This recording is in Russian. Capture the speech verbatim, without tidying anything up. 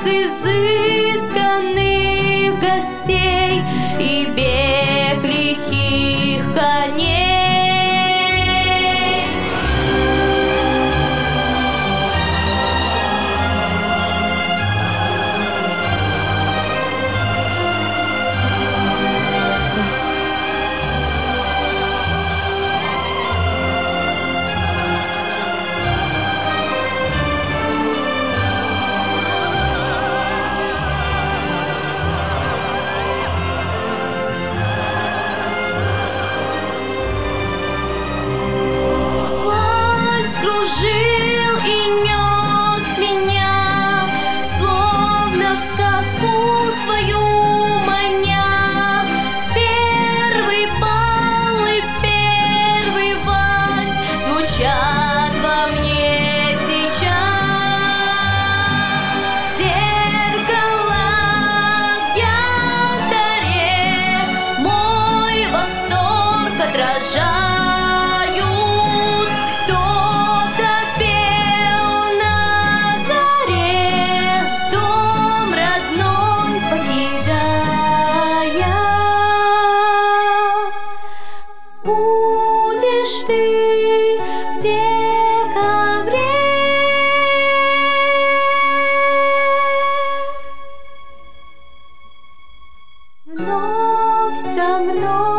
изысканных гостей и бег лихих коней. Кружил и нес меня, словно в сказку свою маня. Первый бал и первый вальс звучат во мне сейчас. Зеркала в янтаре мой восторг отражают. Будешь ты в декабре вновь со мной.